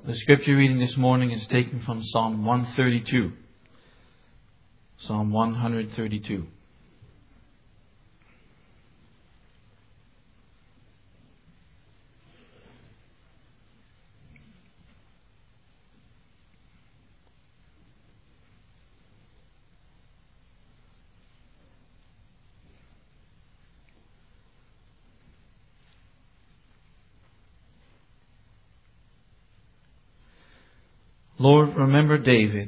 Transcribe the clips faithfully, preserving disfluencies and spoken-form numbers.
The scripture reading this morning is taken from Psalm one thirty-two. Psalm one thirty-two. Lord, remember David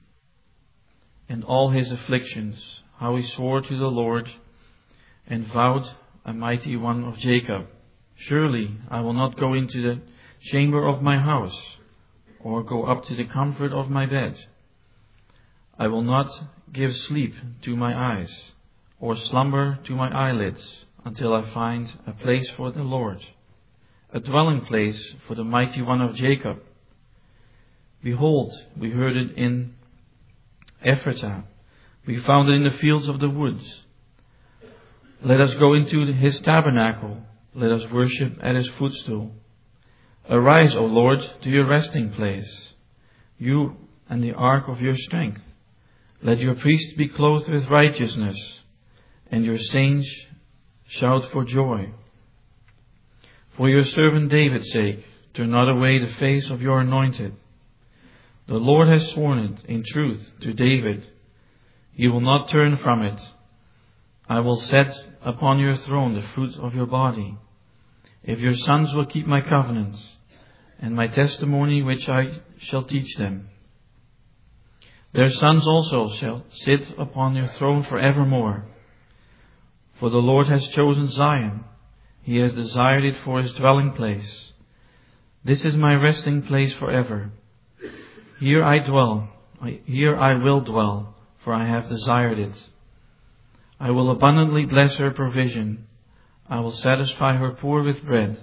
and all his afflictions, how he swore to the Lord and vowed, a mighty one of Jacob. Surely I will not go into the chamber of my house, or go up to the comfort of my bed. I will not give sleep to my eyes, or slumber to my eyelids, until I find a place for the Lord, a dwelling place for the mighty one of Jacob. Behold, we heard it in Ephratah. We found it in the fields of the woods. Let us go into his tabernacle. Let us worship at his footstool. Arise, O Lord, to your resting place, you and the ark of your strength. Let your priests be clothed with righteousness, and your saints shout for joy. For your servant David's sake, turn not away the face of your anointed. The Lord has sworn it in truth to David. He will not turn from it. I will set upon your throne the fruit of your body. If your sons will keep my covenants and my testimony which I shall teach them, their sons also shall sit upon your throne forevermore. For the Lord has chosen Zion. He has desired it for his dwelling place. This is my resting place forever. Here I dwell, here I will dwell, for I have desired it. I will abundantly bless her provision. I will satisfy her poor with bread.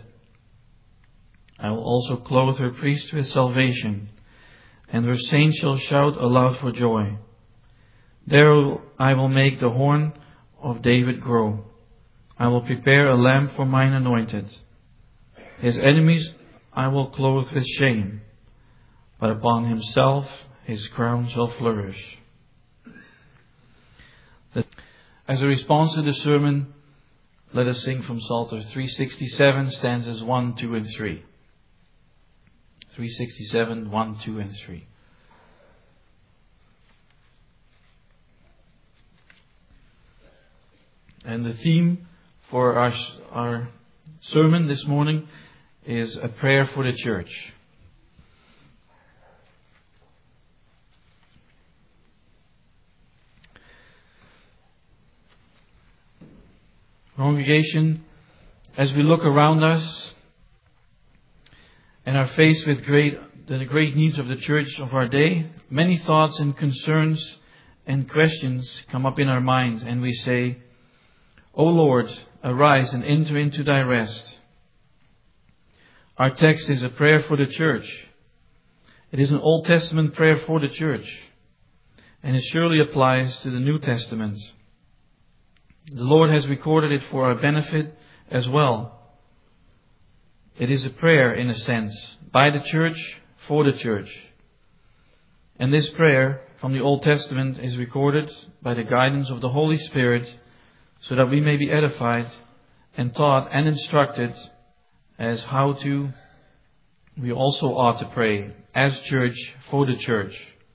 I will also clothe her priests with salvation, and her saints shall shout aloud for joy. There I will make the horn of David grow. I will prepare a lamp for mine anointed. His enemies I will clothe with shame, but upon himself his crown shall flourish. As a response to the sermon, let us sing from Psalter three sixty-seven, stanzas one, two, and three. three sixty-seven, one, two, and three. And the theme for our, our sermon this morning is a prayer for the church. Congregation, as we look around us and are faced with great, the great needs of the church of our day, many thoughts and concerns and questions come up in our minds, and we say, O Lord, arise and enter into thy rest. Our text is a prayer for the church. It is an Old Testament prayer for the church, and it surely applies to the New Testament. The Lord has recorded it for our benefit as well. It is a prayer, in a sense, by the church, for the church. And this prayer from the Old Testament is recorded by the guidance of the Holy Spirit, so that we may be edified and taught and instructed as how to, we also ought to pray as church, for the church.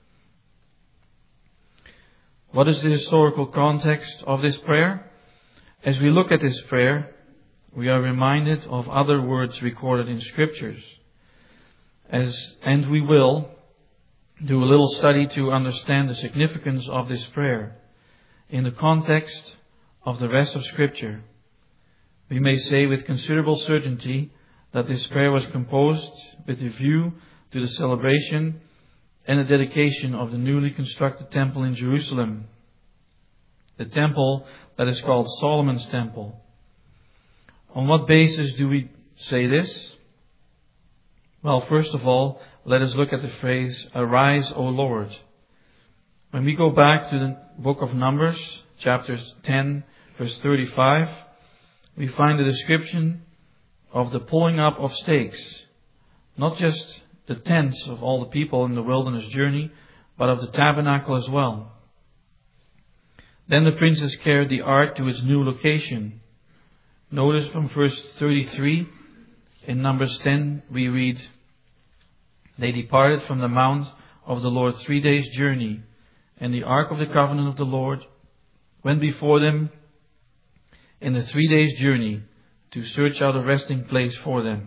What is the historical context of this prayer? As we look at this prayer, we are reminded of other words recorded in Scriptures. As, and we will do a little study to understand the significance of this prayer in the context of the rest of Scripture. We may say with considerable certainty that this prayer was composed with a view to the celebration and the dedication of the newly constructed temple in Jerusalem. The temple that is called Solomon's Temple. On what basis do we say this? Well, first of all, let us look at the phrase, Arise, O Lord. When we go back to the book of Numbers, chapter ten, verse thirty-five, we find a description of the pulling up of stakes. Not just the tents of all the people in the wilderness journey, but of the tabernacle as well. Then the princes carried the ark to its new location. Notice from verse thirty-three, in Numbers ten, we read, "They departed from the mount of the Lord three days' journey, and the ark of the covenant of the Lord went before them in the three days' journey to search out a resting place for them."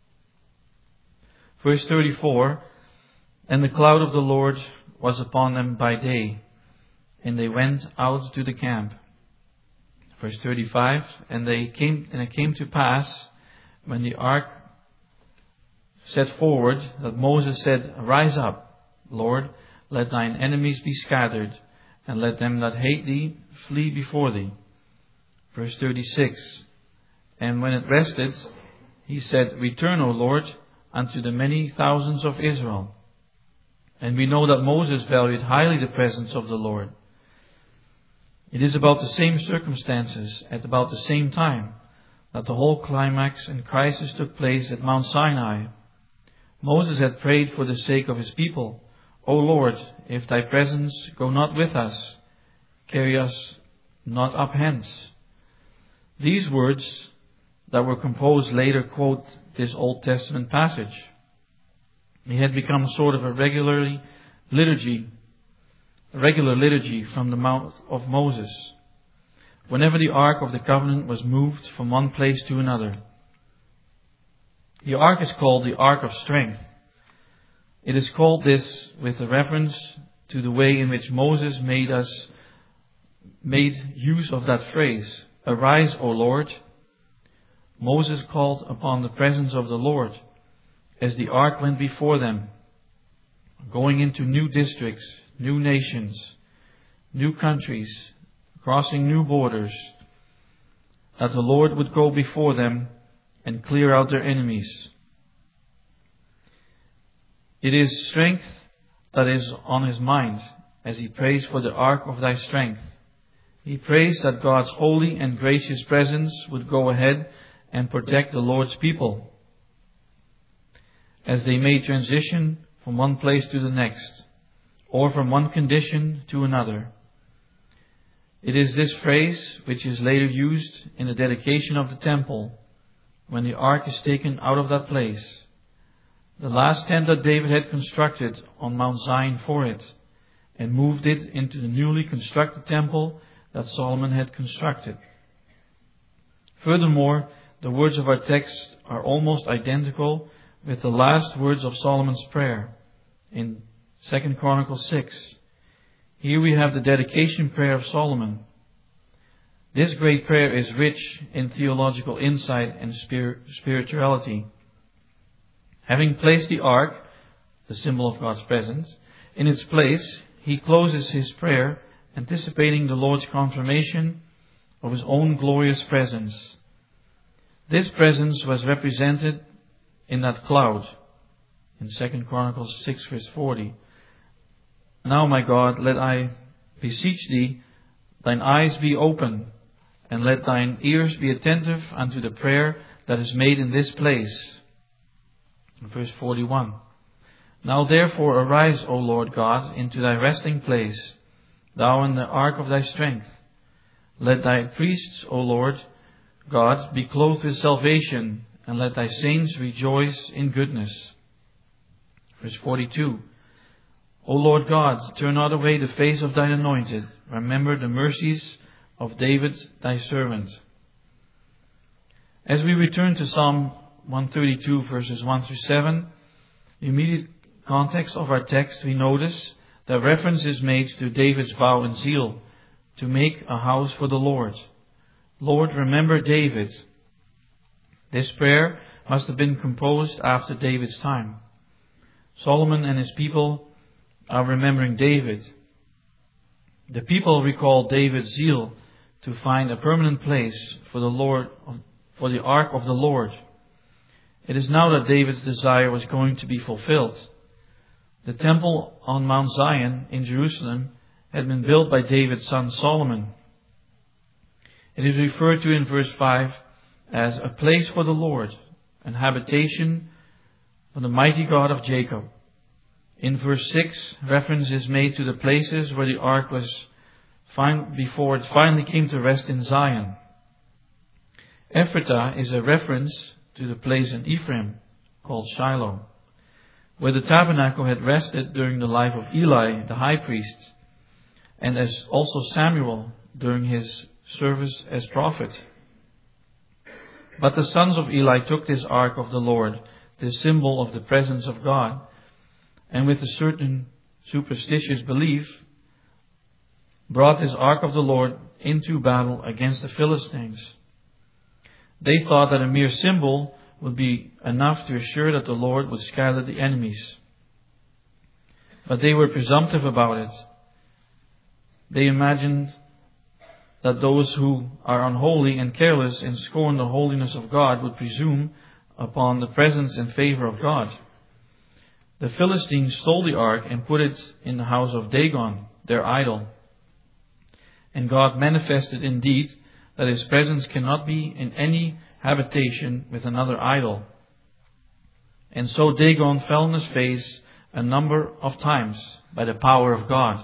Verse thirty-four, "And the cloud of the Lord was upon them by day, and they went out to the camp." Verse thirty-five, and they came, and it came to pass, when the ark set forward, that Moses said, "Rise up, Lord, let thine enemies be scattered, and let them that hate thee flee before thee." Verse thirty-six, and when it rested, he said, "Return, O Lord, unto the many thousands of Israel." And we know that Moses valued highly the presence of the Lord. It is about the same circumstances, at about the same time, that the whole climax and crisis took place at Mount Sinai. Moses had prayed for the sake of his people, "O Lord, if thy presence go not with us, carry us not up hence." These words that were composed later quote this Old Testament passage. It had become sort of a regularly liturgy, a regular liturgy from the mouth of Moses, whenever the Ark of the Covenant was moved from one place to another. The Ark is called the Ark of Strength. It is called this with a reference to the way in which Moses made us made use of that phrase, "Arise, O Lord." Moses called upon the presence of the Lord as the ark went before them, going into new districts, new nations, new countries, crossing new borders, that the Lord would go before them and clear out their enemies. It is strength that is on his mind as he prays for the ark of thy strength. He prays that God's holy and gracious presence would go ahead and protect the Lord's people as they may transition from one place to the next, or from one condition to another. It is this phrase which is later used in the dedication of the temple, when the ark is taken out of that place, the last tent that David had constructed on Mount Zion for it, and moved it into the newly constructed temple that Solomon had constructed. Furthermore, the words of our text are almost identical with the last words of Solomon's prayer in Second Chronicles six. Here we have the dedication prayer of Solomon. This great prayer is rich in theological insight and spir- spirituality. Having placed the ark, the symbol of God's presence, in its place, he closes his prayer anticipating the Lord's confirmation of his own glorious presence. This presence was represented in that cloud in Second Chronicles six verse forty. "Now, my God, let I beseech thee, thine eyes be open, and let thine ears be attentive unto the prayer that is made in this place." Verse forty-one. "Now therefore arise, O Lord God, into thy resting place, thou and the ark of thy strength. Let thy priests, O Lord God, be clothed with salvation, and let thy saints rejoice in goodness." Verse forty-two. "O Lord God, turn not away the face of thine anointed. Remember the mercies of David thy servant." As we return to Psalm one thirty-two verses one through seven, the immediate context of our text, we notice that reference is made to David's vow and zeal to make a house for the Lord. "Lord, remember David." This prayer must have been composed after David's time. Solomon and his people are remembering David. The people recall David's zeal to find a permanent place for the Lord, for the ark of the Lord. It is now that David's desire was going to be fulfilled. The temple on Mount Zion in Jerusalem had been built by David's son Solomon. It is referred to in verse five as a place for the Lord, an habitation from the mighty God of Jacob. In verse six, reference is made to the places where the ark was fin- before it finally came to rest in Zion. Ephratah is a reference to the place in Ephraim called Shiloh, where the tabernacle had rested during the life of Eli, the high priest, and as also Samuel during his service as prophet. But the sons of Eli took this ark of the Lord, this symbol of the presence of God, and with a certain superstitious belief, brought this ark of the Lord into battle against the Philistines. They thought that a mere symbol would be enough to assure that the Lord would scatter the enemies. But they were presumptive about it. They imagined that those who are unholy and careless and scorn the holiness of God would presume upon the presence and favor of God. The Philistines stole the ark and put it in the house of Dagon, their idol. And God manifested indeed that His presence cannot be in any habitation with another idol. And so Dagon fell on his face a number of times by the power of God.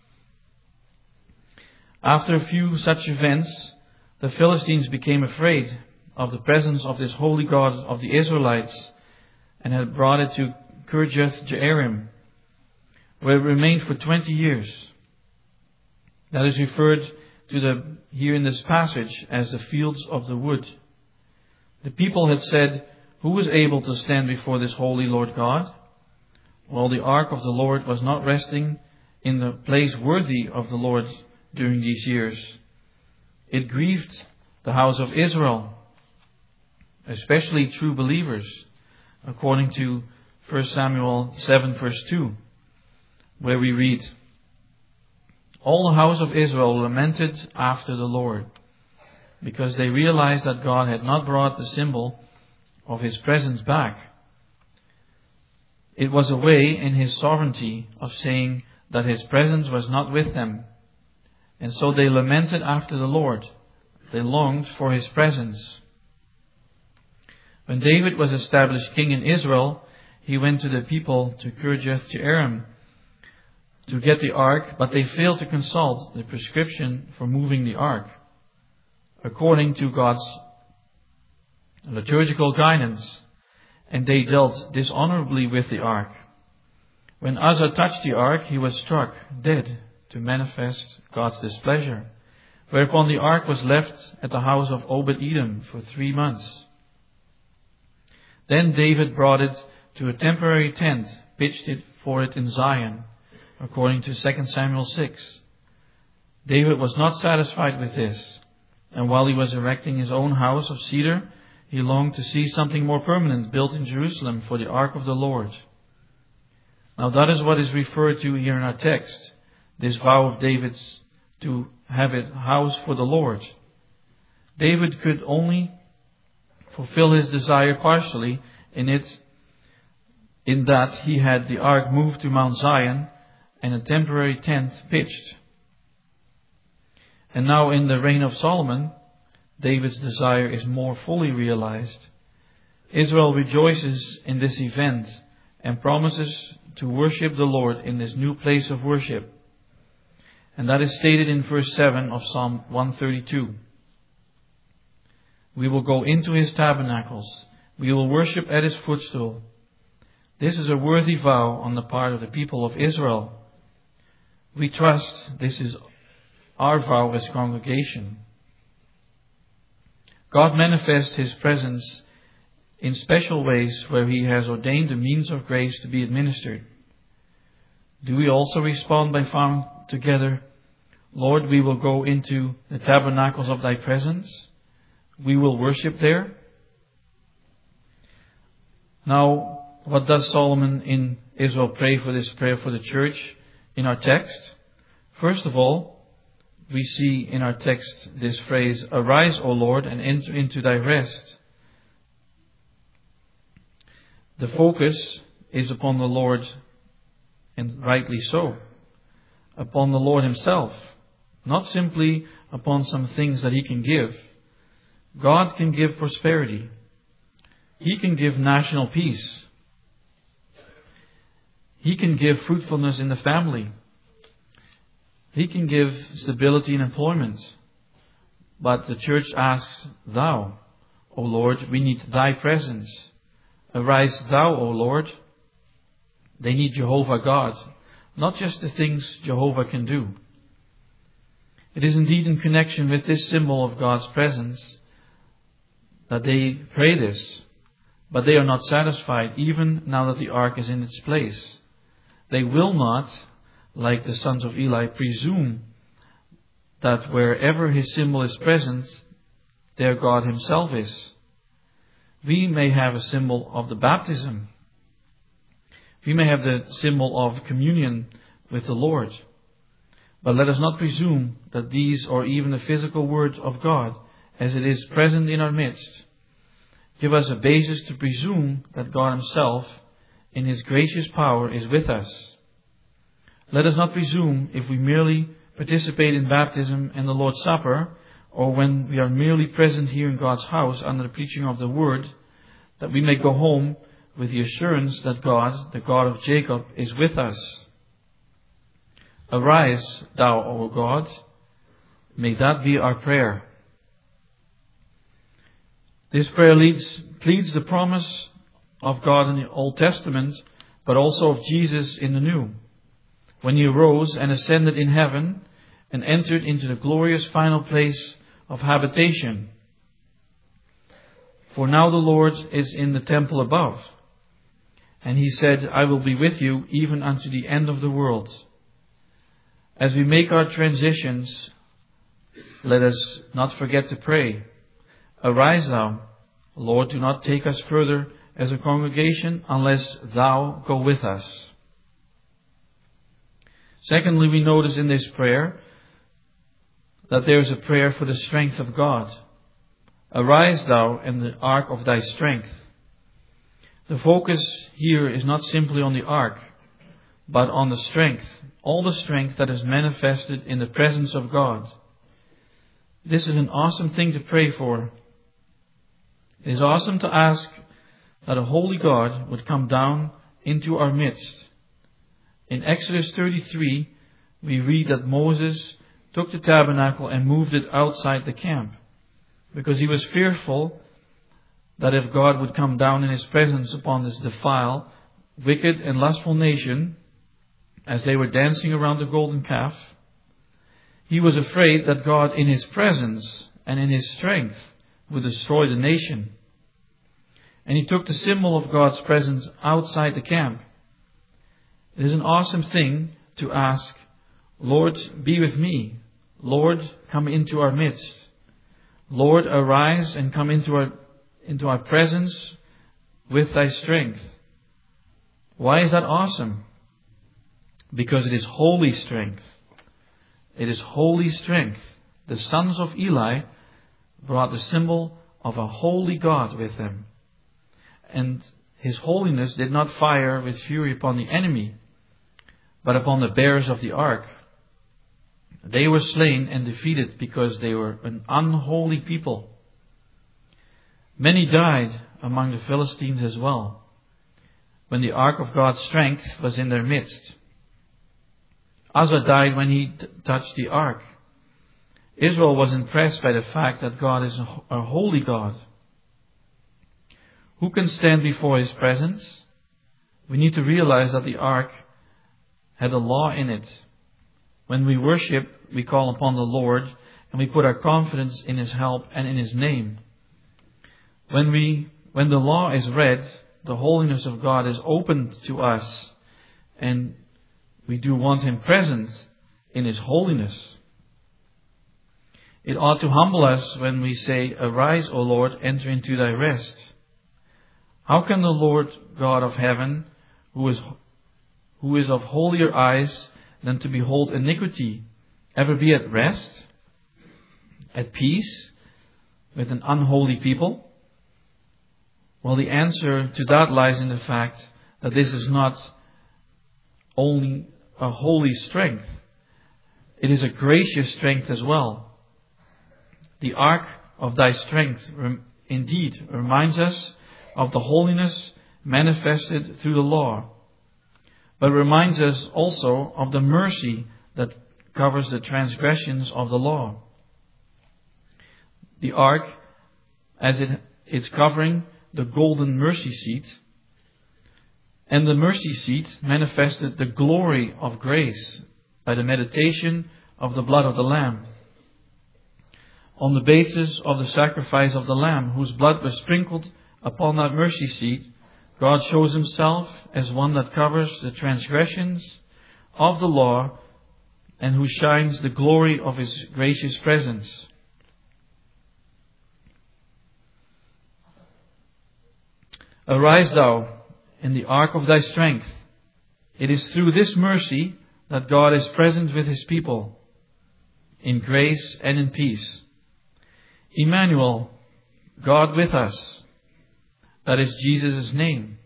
After a few such events, the Philistines became afraid of the presence of this holy God of the Israelites and had brought it to Kirjath-Jearim, where it remained for twenty years. That is referred to the here in this passage as the fields of the wood. The people had said, "Who was able to stand before this holy Lord God?" Well, the ark of the Lord was not resting in the place worthy of the Lord during these years. It grieved the house of Israel, especially true believers, according to First Samuel seven verse two, where we read, "All the house of Israel lamented after the Lord, because they realized that God had not brought the symbol of His presence back. It was a way in His sovereignty of saying that His presence was not with them. And so they lamented after the Lord. They longed for His presence." When David was established king in Israel, he went to the people to Kirjath-Jearim to get the ark, but they failed to consult the prescription for moving the ark according to God's liturgical guidance, and they dealt dishonorably with the ark. When Uzzah touched the ark, he was struck dead to manifest God's displeasure, whereupon the ark was left at the house of Obed-Edom for three months. Then David brought it to a temporary tent, pitched it for it in Zion, according to Second Samuel six. David was not satisfied with this, and while he was erecting his own house of cedar, he longed to see something more permanent built in Jerusalem for the ark of the Lord. Now that is what is referred to here in our text, this vow of David's to have a house for the Lord. David could only fulfill his desire partially in it, in that he had the ark moved to Mount Zion and a temporary tent pitched. And now in the reign of Solomon, David's desire is more fully realized. Israel rejoices in this event and promises to worship the Lord in this new place of worship. And that is stated in verse seven of Psalm one thirty-two. "We will go into His tabernacles. We will worship at His footstool." This is a worthy vow on the part of the people of Israel. We trust this is our vow as congregation. God manifests His presence in special ways where He has ordained the means of grace to be administered. Do we also respond by vowing together, "Lord, we will go into the tabernacles of Thy presence. We will worship there"? Now, what does Solomon in Israel pray for this prayer for the church in our text? First of all, we see in our text this phrase, "Arise, O Lord, and enter into Thy rest." The focus is upon the Lord, and rightly so, upon the Lord Himself, not simply upon some things that He can give. God can give prosperity. He can give national peace. He can give fruitfulness in the family. He can give stability in employment. But the church asks, Thou, O Lord, we need Thy presence. Arise Thou, O Lord. They need Jehovah God, not just the things Jehovah can do. It is indeed in connection with this symbol of God's presence that they pray this, but they are not satisfied even now that the ark is in its place. They will not, like the sons of Eli, presume that wherever his symbol is present, there God himself is. We may have a symbol of the baptism. We may have the symbol of communion with the Lord. But let us not presume that these are even the physical word of God, as it is present in our midst, give us a basis to presume that God himself, in his gracious power, is with us. Let us not presume, if we merely participate in baptism and the Lord's Supper, or when we are merely present here in God's house under the preaching of the Word, that we may go home with the assurance that God, the God of Jacob, is with us. Arise, Thou, O God. May that be our prayer. This prayer leads, pleads the promise of God in the Old Testament, but also of Jesus in the New, when he arose and ascended in heaven and entered into the glorious final place of habitation. For now the Lord is in the temple above, and he said, I will be with you even unto the end of the world. As we make our transitions, let us not forget to pray. Arise Thou, Lord, do not take us further as a congregation unless Thou go with us. Secondly, we notice in this prayer that there is a prayer for the strength of God. Arise Thou in the ark of Thy strength. The focus here is not simply on the ark, but on the strength, all the strength that is manifested in the presence of God. This is an awesome thing to pray for. It is awesome to ask that a holy God would come down into our midst. In Exodus thirty-three, we read that Moses took the tabernacle and moved it outside the camp, because he was fearful that if God would come down in his presence upon this defiled, wicked and lustful nation, as they were dancing around the golden calf, he was afraid that God in his presence and in his strength would destroy the nation. And he took the symbol of God's presence outside the camp. It is an awesome thing to ask, Lord, be with me. Lord, come into our midst. Lord, arise and come into our, into our presence with Thy strength. Why is that awesome? Because it is holy strength. It is holy strength. The sons of Eli brought the symbol of a holy God with them. And His holiness did not fire with fury upon the enemy, but upon the bearers of the ark. They were slain and defeated because they were an unholy people. Many died among the Philistines as well, when the ark of God's strength was in their midst. Uzzah died when he t- touched the ark. Israel was impressed by the fact that God is a, a holy God. Who can stand before His presence? We need to realize that the ark had a law in it. When we worship, we call upon the Lord and we put our confidence in His help and in His name. When we, when the law is read, the holiness of God is opened to us, and we do want Him present in His holiness. It ought to humble us when we say, Arise, O Lord, enter into Thy rest. How can the Lord God of heaven, who is, who is of holier eyes than to behold iniquity, ever be at rest, at peace with an unholy people? Well, the answer to that lies in the fact that this is not only a holy strength, it is a gracious strength as well. The ark of Thy strength indeed reminds us of the holiness manifested through the law. but reminds us also of the mercy that covers the transgressions of the law. The ark, as it is covering the golden mercy seat, and the mercy seat manifested the glory of grace by the meditation of the blood of the Lamb. On the basis of the sacrifice of the Lamb, whose blood was sprinkled upon that mercy seat, God shows Himself as one that covers the transgressions of the law and who shines the glory of His gracious presence. Arise thou in the ark of thy strength. It is through this mercy that God is present with His people, in grace and in peace. Emmanuel, God with us. That is Jesus' name.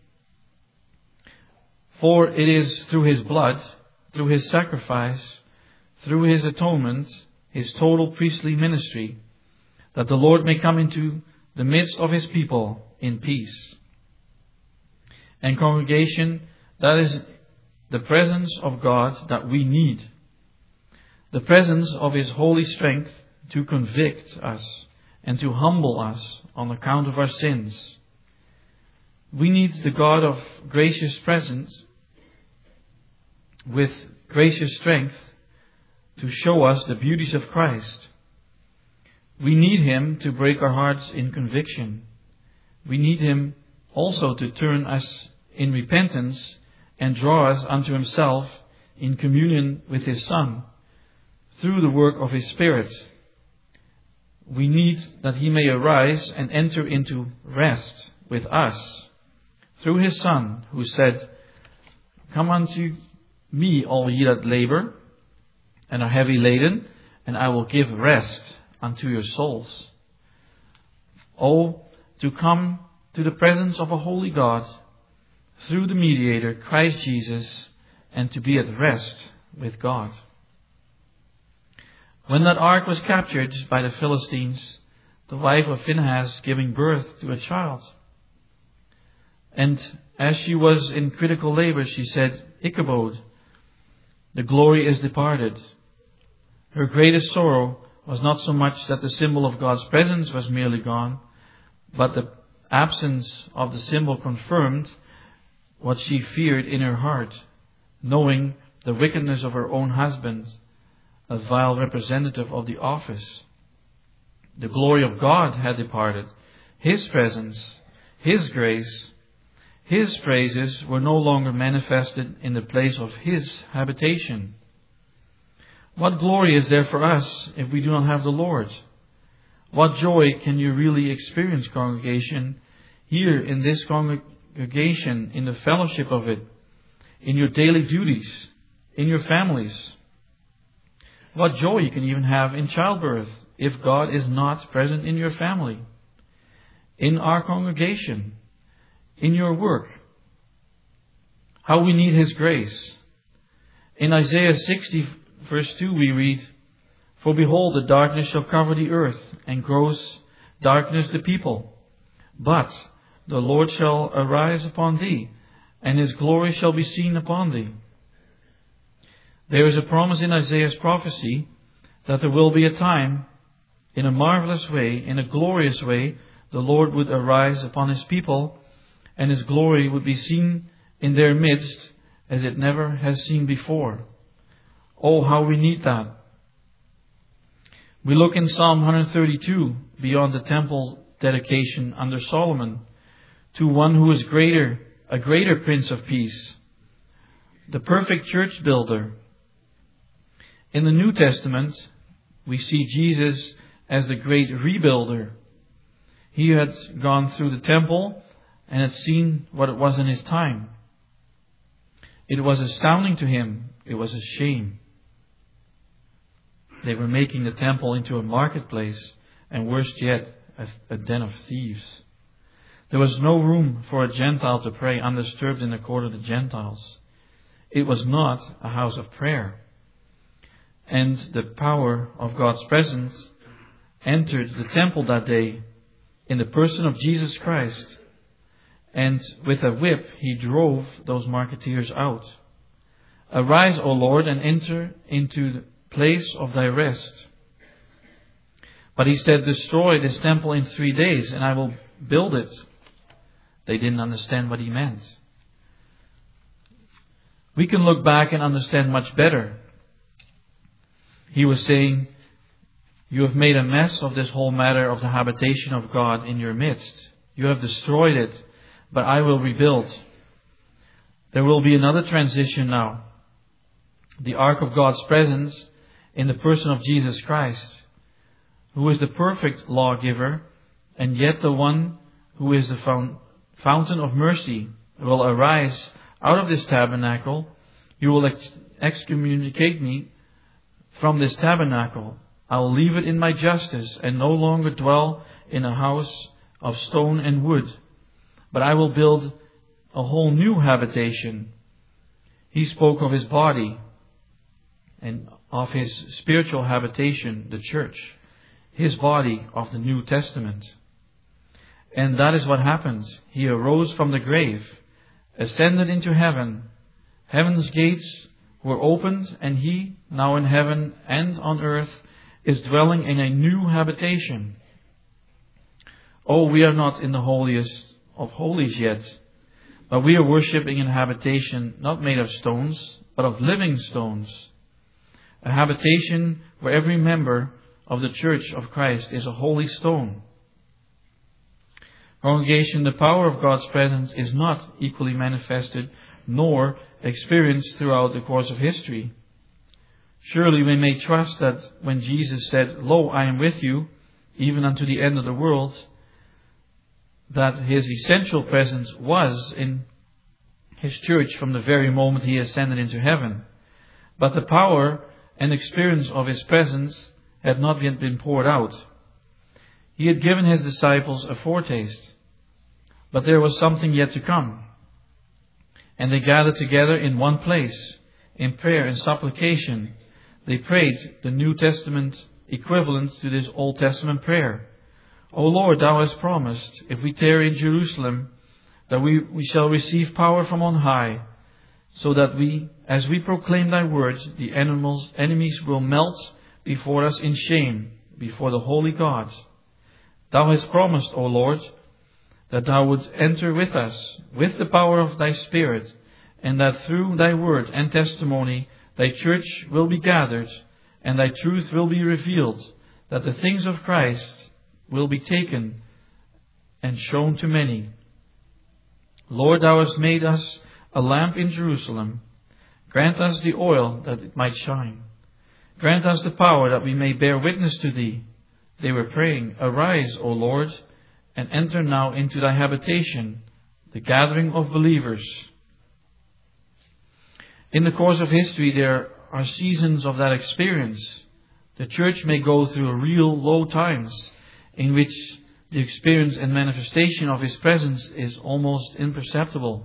For it is through His blood, through His sacrifice, through His atonement, His total priestly ministry, that the Lord may come into the midst of His people in peace. And congregation, that is the presence of God that we need. The presence of His holy strength to convict us and to humble us on account of our sins. We need the God of gracious presence with gracious strength to show us the beauties of Christ. We need Him to break our hearts in conviction. We need Him also to turn us in repentance and draw us unto Himself in communion with His Son through the work of His Spirit. We need that He may arise and enter into rest with us through His Son, who said, Come unto me, all ye that labor and are heavy laden, and I will give rest unto your souls. Oh, to come to the presence of a holy God through the mediator, Christ Jesus, and to be at rest with God. When that ark was captured by the Philistines, the wife of Phinehas giving birth to a child, and as she was in critical labor, she said, Ichabod, the glory is departed. Her greatest sorrow was not so much that the symbol of God's presence was merely gone, but the absence of the symbol confirmed what she feared in her heart, knowing the wickedness of her own husband, a vile representative of the office. The glory of God had departed. His presence, His grace, His praises were no longer manifested in the place of His habitation. What glory is there for us if we do not have the Lord? What joy can you really experience, congregation, here in this congregation, in the fellowship of it, in your daily duties, in your families? What joy you can even have in childbirth if God is not present in your family, in our congregation, in your work. How we need His grace. In Isaiah sixty verse two we read, For behold, the darkness shall cover the earth, and gross darkness the people. But the Lord shall arise upon thee, and His glory shall be seen upon thee. There is a promise in Isaiah's prophecy that there will be a time, in a marvelous way, in a glorious way, the Lord would arise upon His people, and His glory would be seen in their midst as it never has seen before. Oh, how we need that. We look in Psalm one thirty-two, beyond the temple dedication under Solomon, to one who is greater, a greater Prince of Peace, the perfect church builder. In the New Testament, we see Jesus as the great rebuilder. He had gone through the temple and had seen what it was in His time. It was astounding to Him. It was a shame. They were making the temple into a marketplace, and worse yet, a, a den of thieves. There was no room for a Gentile to pray undisturbed in the court of the Gentiles. It was not a house of prayer. And the power of God's presence entered the temple that day in the person of Jesus Christ. And with a whip, He drove those marketeers out. Arise, O Lord, and enter into the place of thy rest. But he said, destroy this temple in three days, and I will build it. They didn't understand what he meant. We can look back and understand much better. He was saying, you have made a mess of this whole matter of the habitation of God in your midst. You have destroyed it, but I will rebuild. There will be another transition now. The ark of God's presence in the person of Jesus Christ, who is the perfect lawgiver, and yet the one who is the fountain of mercy, will arise out of this tabernacle. You will ex- excommunicate me from this tabernacle. I will leave it in my justice and no longer dwell in a house of stone and wood, but I will build a whole new habitation. He spoke of his body and of his spiritual habitation, the church, his body of the New Testament. And that is what happened. He arose from the grave, ascended into heaven. Heaven's gates were opened, and he, now in heaven and on earth, is dwelling in a new habitation. Oh, we are not in the holiest of holies yet, but we are worshipping in a habitation not made of stones, but of living stones. A habitation where every member of the Church of Christ is a holy stone. Congregation, the power of God's presence is not equally manifested nor experienced throughout the course of history. Surely we may trust that when Jesus said, Lo, I am with you, even unto the end of the world, that his essential presence was in his church from the very moment he ascended into heaven. But the power and experience of his presence had not yet been poured out. He had given his disciples a foretaste, but there was something yet to come. And they gathered together in one place, in prayer and supplication. They prayed the New Testament equivalent to this Old Testament prayer. O Lord, thou hast promised, if we tarry in Jerusalem, that we, we shall receive power from on high, so that we, as we proclaim thy words, the animals, enemies will melt before us in shame, before the holy God. Thou hast promised, O Lord, that thou wouldst enter with us, with the power of thy Spirit, and that through thy word and testimony thy church will be gathered, and thy truth will be revealed, that the things of Christ will be taken and shown to many. Lord, thou hast made us a lamp in Jerusalem. Grant us the oil that it might shine. Grant us the power that we may bear witness to thee. They were praying, Arise, O Lord, and enter now into thy habitation, the gathering of believers. In the course of history, there are seasons of that experience. The church may go through real low times in which the experience and manifestation of his presence is almost imperceptible.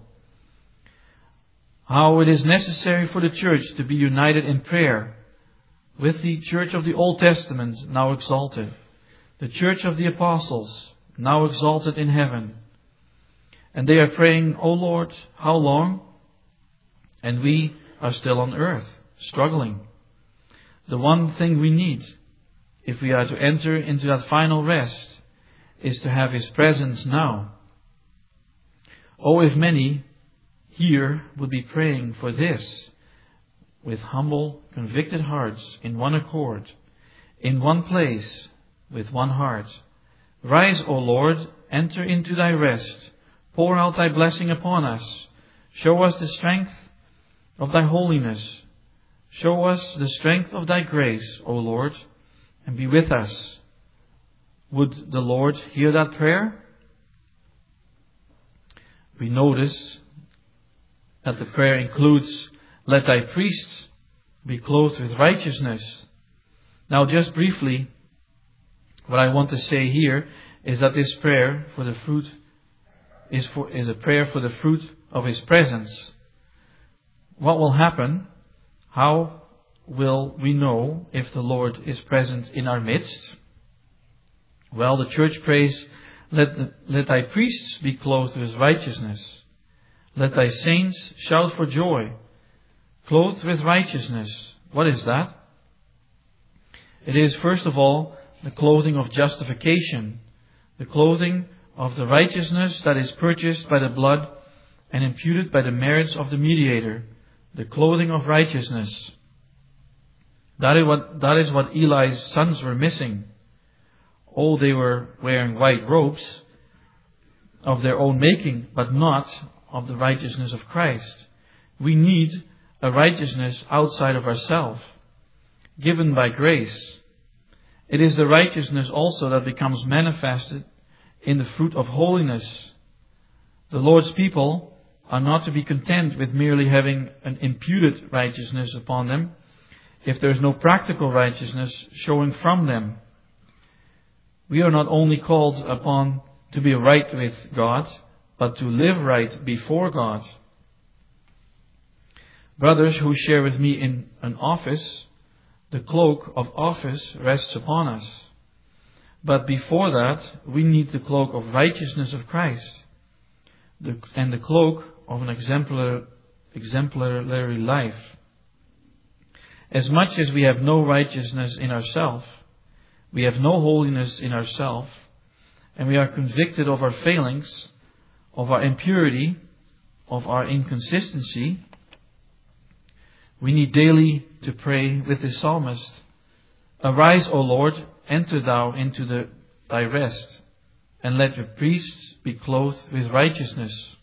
How it is necessary for the church to be united in prayer with the church of the Old Testament, now exalted, the church of the apostles, now exalted in heaven. And they are praying, O Lord, how long? And we are still on earth, struggling. The one thing we need, if we are to enter into that final rest, is to have his presence now. Oh, if many here would be praying for this, with humble, convicted hearts, in one accord, in one place, with one heart. Rise, O Lord, enter into thy rest. Pour out thy blessing upon us. Show us the strength of thy holiness. Show us the strength of thy grace, O Lord, and be with us. Would the Lord hear that prayer? We notice that the prayer includes, let thy priests be clothed with righteousness. Now, just briefly, what I want to say here is that this prayer for the fruit is for is a prayer for the fruit of his presence. What will happen? How will we know if the Lord is present in our midst? Well, the church prays, let, the, let thy priests be clothed with righteousness. Let thy saints shout for joy. Clothed with righteousness. What is that? It is, first of all, the clothing of justification, the clothing of the righteousness that is purchased by the blood and imputed by the merits of the mediator, the clothing of righteousness. That is what, that is what Eli's sons were missing. Oh, they were wearing white robes of their own making, but not of the righteousness of Christ. We need a righteousness outside of ourselves, given by grace. It is the righteousness also that becomes manifested in the fruit of holiness. The Lord's people are not to be content with merely having an imputed righteousness upon them, if there is no practical righteousness showing from them. We are not only called upon to be right with God, but to live right before God. Brothers who share with me in an office, the cloak of office rests upon us. But before that, we need the cloak of righteousness of Christ, the, and the cloak of an exemplar, exemplary life. As much as we have no righteousness in ourselves, we have no holiness in ourselves, and we are convicted of our failings, of our impurity, of our inconsistency, we need daily to pray with the psalmist, "Arise, O Lord, enter thou into the, thy rest, and let your priests be clothed with righteousness."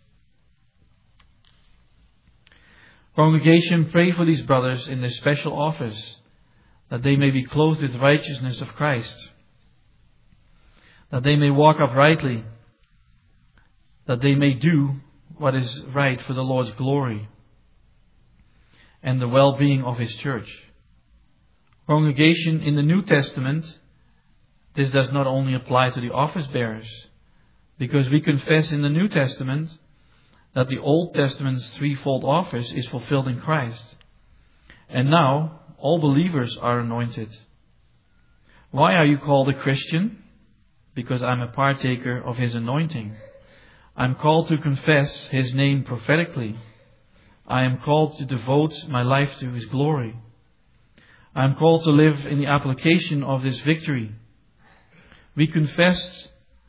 Congregation, pray for these brothers in this special office, that they may be clothed with righteousness of Christ, that they may walk uprightly, that they may do what is right for the Lord's glory and the well-being of His church. Congregation, in the New Testament, this does not only apply to the office bearers, because we confess in the New Testament that the Old Testament's threefold office is fulfilled in Christ. And now, all believers are anointed. Why are you called a Christian? Because I'm a partaker of His anointing. I'm called to confess His name prophetically. I am called to devote my life to His glory. I am called to live in the application of this victory. We confess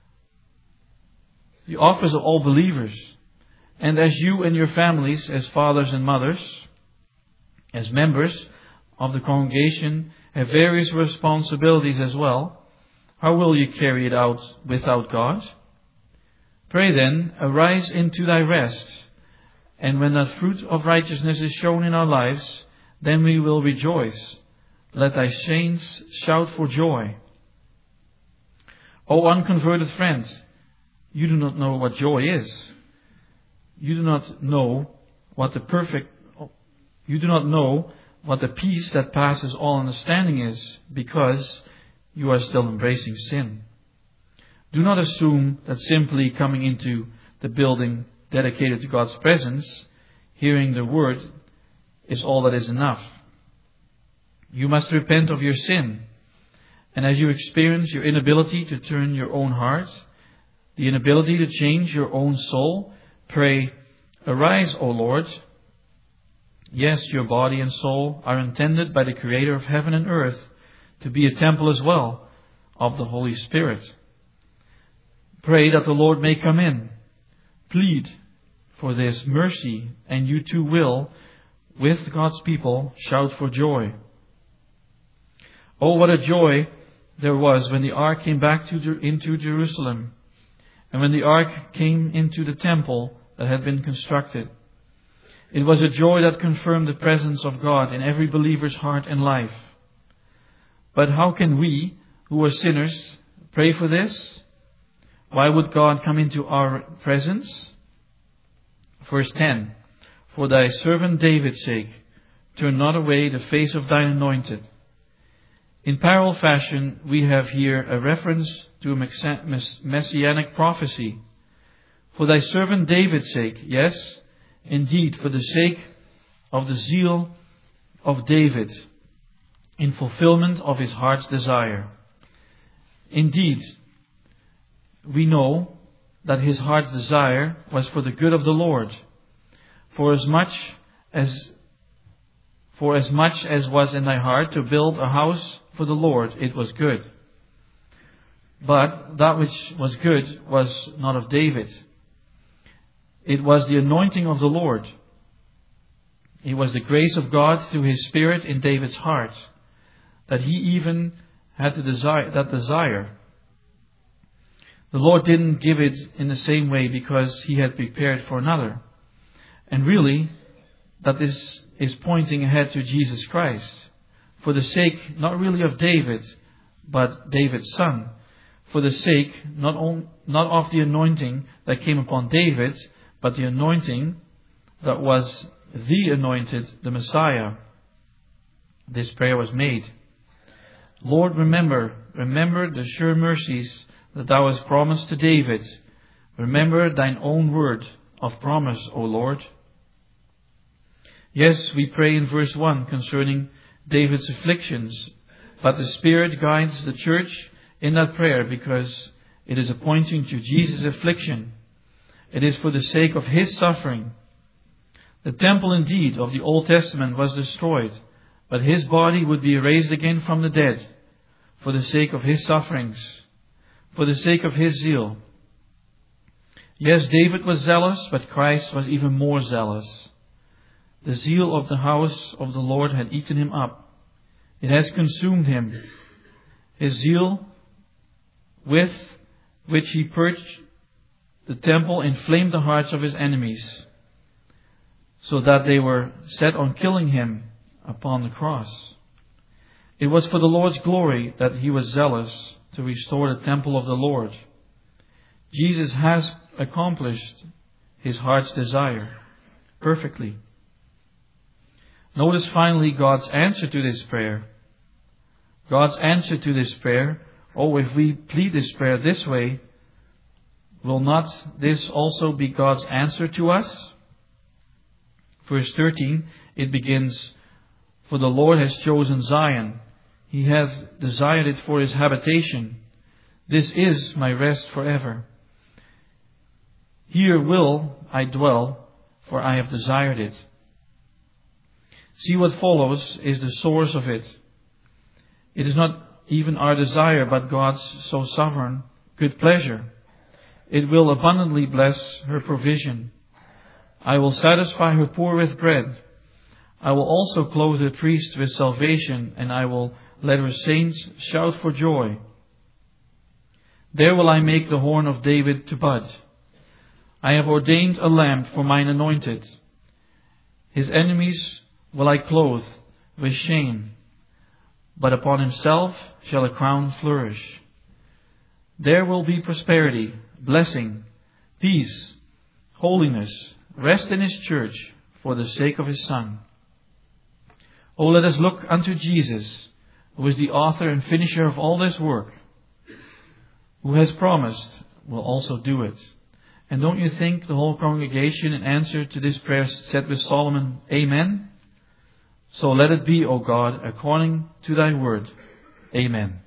the office of all believers. And as you and your families, as fathers and mothers, as members of the congregation, have various responsibilities as well, how will you carry it out without God? Pray then, arise into thy rest. And when that fruit of righteousness is shown in our lives, then we will rejoice. Let thy saints shout for joy. O unconverted friend, you do not know what joy is. You do not know what the perfect, you do not know what the peace that passes all understanding is, because you are still embracing sin. Do not assume that simply coming into the building dedicated to God's presence, hearing the word, is all that is enough. You must repent of your sin. And as you experience your inability to turn your own heart, the inability to change your own soul, pray, "Arise, O Lord." Yes, your body and soul are intended by the Creator of heaven and earth to be a temple as well of the Holy Spirit. Pray that the Lord may come in. Plead for this mercy, and you too will, with God's people, shout for joy. Oh, what a joy there was when the ark came back to, into Jerusalem, and when the ark came into the temple that had been constructed. It was a joy that confirmed the presence of God in every believer's heart and life. But how can we, who are sinners, pray for this? Why would God come into our presence? Verse ten, "For thy servant David's sake, turn not away the face of thine anointed." In parallel fashion, we have here a reference to a messianic prophecy. For thy servant David's sake, yes, indeed, for the sake of the zeal of David, in fulfillment of his heart's desire. Indeed, we know that his heart's desire was for the good of the Lord. For as much as For as much as was in thy heart to build a house for the Lord, it was good. But that which was good was not of David. It was the anointing of the Lord. It was the grace of God through His Spirit in David's heart, that he even had the desire, that desire. The Lord didn't give it in the same way because He had prepared for another. And really, that this is pointing ahead to Jesus Christ, for the sake not really of David, but David's son, for the sake not, on, not of the anointing that came upon David, but the anointing that was the anointed, the Messiah. This prayer was made. Lord, remember, remember the sure mercies that Thou hast promised to David. Remember Thine own word of promise, O Lord. Yes, we pray in verse one concerning David's afflictions, but the Spirit guides the church in that prayer because it is pointing to Jesus' affliction. It is for the sake of His suffering. The temple indeed of the Old Testament was destroyed, but His body would be raised again from the dead for the sake of His sufferings, for the sake of His zeal. Yes, David was zealous, but Christ was even more zealous. The zeal of the house of the Lord had eaten Him up. It has consumed Him. His zeal with which He purged the temple inflamed the hearts of His enemies, so that they were set on killing Him upon the cross. It was for the Lord's glory that He was zealous to restore the temple of the Lord. Jesus has accomplished His heart's desire perfectly. Notice finally God's answer to this prayer. God's answer to this prayer, oh, if we plead this prayer this way, will not this also be God's answer to us? Verse thirteen, it begins, for the Lord has chosen Zion. He has desired it for His habitation. This is my rest forever. Here will I dwell, for I have desired it. See, what follows is the source of it. It is not even our desire, but God's so sovereign good pleasure. It will abundantly bless her provision. I will satisfy her poor with bread. I will also clothe the priest with salvation, and I will let her saints shout for joy. There will I make the horn of David to bud. I have ordained a lamp for mine anointed. His enemies will I clothe with shame, but upon himself shall a crown flourish. There will be prosperity, blessing, peace, holiness, rest in His church for the sake of His Son. Oh, let us look unto Jesus, who is the author and finisher of all this work, who has promised will also do it. And don't you think the whole congregation in answer to this prayer said with Solomon, Amen? So let it be, O God, according to Thy word. Amen.